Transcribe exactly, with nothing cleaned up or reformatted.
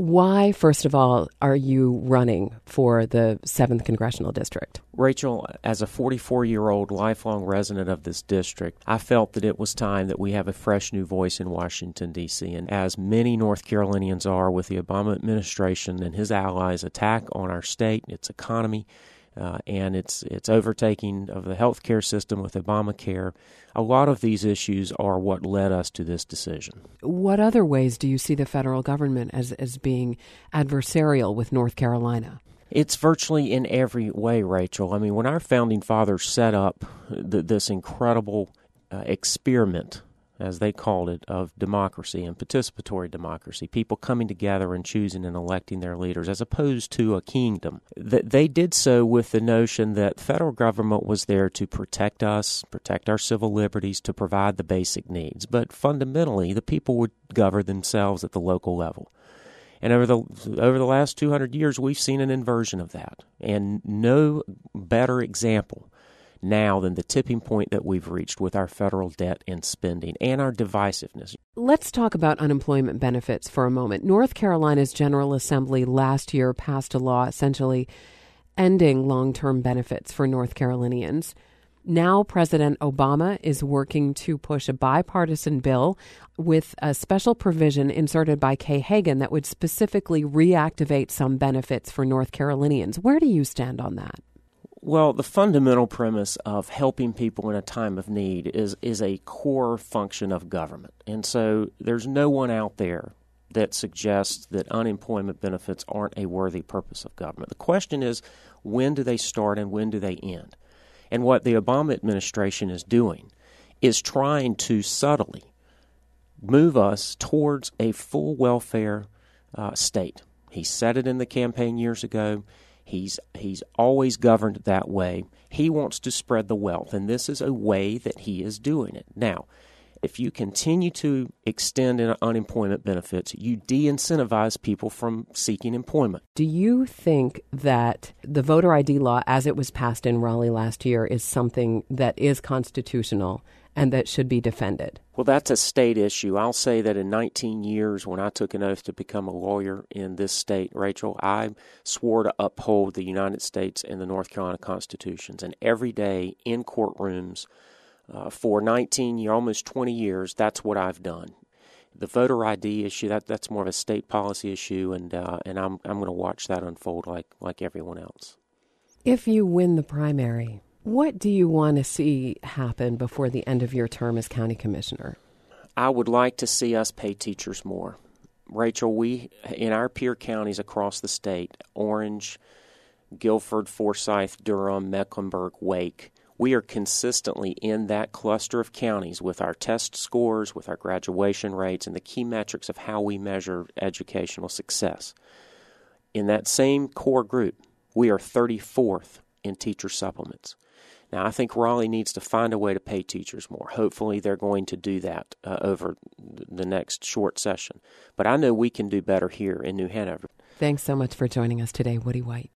Why, first of all, are you running for the seventh Congressional District? Rachel, as a forty-four-year-old lifelong resident of this district, I felt that it was time that we have a fresh new voice in Washington, D C And as many North Carolinians are with the Obama administration and his allies' attack on our state, its economy, uh, and its its overtaking of the health care system with Obamacare, a lot of these issues are what led us to this decision. What other ways do you see the federal government as, as being adversarial with North Carolina? It's virtually in every way, Rachel. I mean, when our founding fathers set up th- this incredible uh, experiment, as they called it, of democracy and participatory democracy, people coming together and choosing and electing their leaders, as opposed to a kingdom, th- they did so with the notion that federal government was there to protect us, protect our civil liberties, to provide the basic needs. But fundamentally, the people would govern themselves at the local level. And over the over the last two hundred years, we've seen an inversion of that. And no better example now than the tipping point that we've reached with our federal debt and spending and our divisiveness. Let's talk about unemployment benefits for a moment. North Carolina's General Assembly last year passed a law essentially ending long-term benefits for North Carolinians. Now President Obama is working to push a bipartisan bill with a special provision inserted by Kay Hagan that would specifically reactivate some benefits for North Carolinians. Where do you stand on that? Well, the fundamental premise of helping people in a time of need is, is a core function of government. And so there's no one out there that suggests that unemployment benefits aren't a worthy purpose of government. The question is, when do they start and when do they end? And what the Obama administration is doing is trying to subtly move us towards a full welfare uh, state. He said it in the campaign years ago. He's he's always governed that way. He wants to spread the wealth, and this is a way that he is doing it. Now, if you continue to extend unemployment benefits, you de-incentivize people from seeking employment. Do you think that the voter I D law, as it was passed in Raleigh last year, is something that is constitutional and that should be defended? Well, that's a state issue. I'll say that in nineteen years, when I took an oath to become a lawyer in this state, Rachel, I swore to uphold the United States and the North Carolina Constitutions. And every day in courtrooms, Uh, for nineteen years, almost twenty years, that's what I've done. The voter I D issue, that that's more of a state policy issue, and uh, and I'm I'm going to watch that unfold like like everyone else. If you win the primary, what do you want to see happen before the end of your term as county commissioner? I would like to see us pay teachers more. Rachel, we, in our peer counties across the state, Orange, Guilford, Forsyth, Durham, Mecklenburg, Wake, we are consistently in that cluster of counties with our test scores, with our graduation rates, and the key metrics of how we measure educational success. In that same core group, we are thirty-fourth in teacher supplements. Now, I think Raleigh needs to find a way to pay teachers more. Hopefully, they're going to do that uh, over the next short session. But I know we can do better here in New Hanover. Thanks so much for joining us today, Woody White.